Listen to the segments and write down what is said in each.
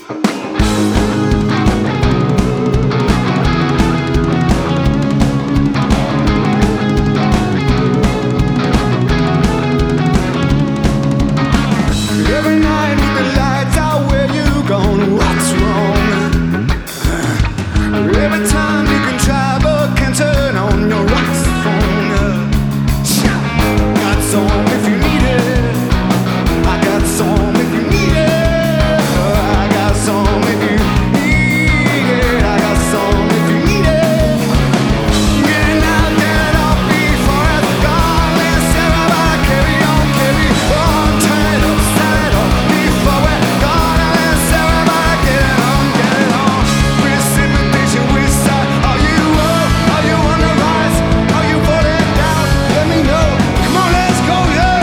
Every night with the lights out, where you gone? What's wrong? Every time you can try but can't turn on your rocks phone. Got some if you need it. I got some if you need it. I got some if you need it. I got some if you need it. Get out, get off before it's gone. Let's everybody carry on, carry on. Turn it up, set it up before we're gone. Let's everybody get it on, get it on. Precipitation, which side are you up? Are you on the rise? Are you falling down? Let me know. Come on, let's go, yeah.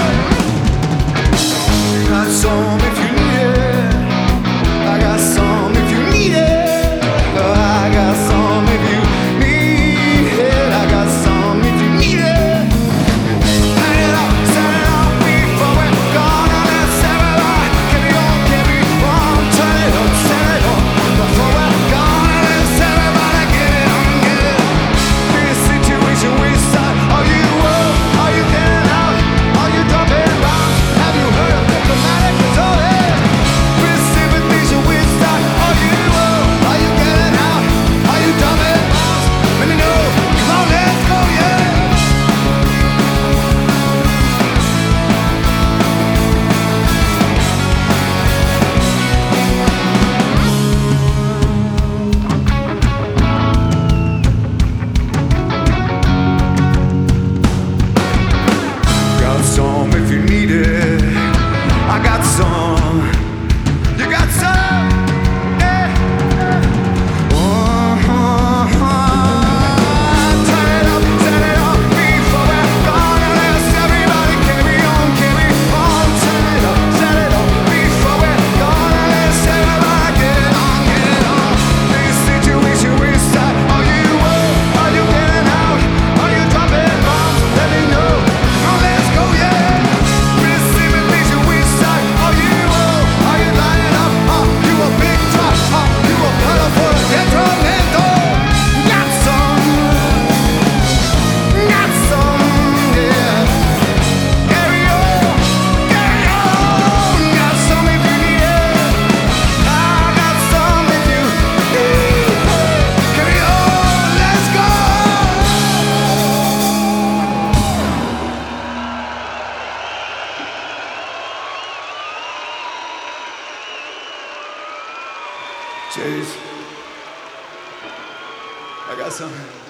Got some if you need it. I got some if you need it. I got some if you need it. I got some if you need it. Light it up, set it up before we're gone. Let's everybody carry on, carry on. Turn it up, set it up before we're gone. Let's everybody get it on, get it on. This situation, which side are you up? Are you getting out? Are you dropping bombs? Have you heard of diplomatic disorder? Precipitation, which side are you up? Are you getting out? Are you dropping bombs? Let me know. Come on, let's go, yeah. Got some if you need it. I got some. You got some. Yeah. Turn it up, set it up before we're gone. Let's everybody carry on, carry on. Turn it up, set it up before we're gone. Let's everybody get it on, get it on. This situation, which side are you up? Are you getting out? Are you dropping bombs? Let me know. Come on, let's go, yeah. Precipitation, which side are you up? Are you lining up? You a big drop? You a colorful detrimental? Got some, yeah. Carry on, carry on. Got some if you need it. I got some if you need it. Carry on, let's go. Jeez, I got some.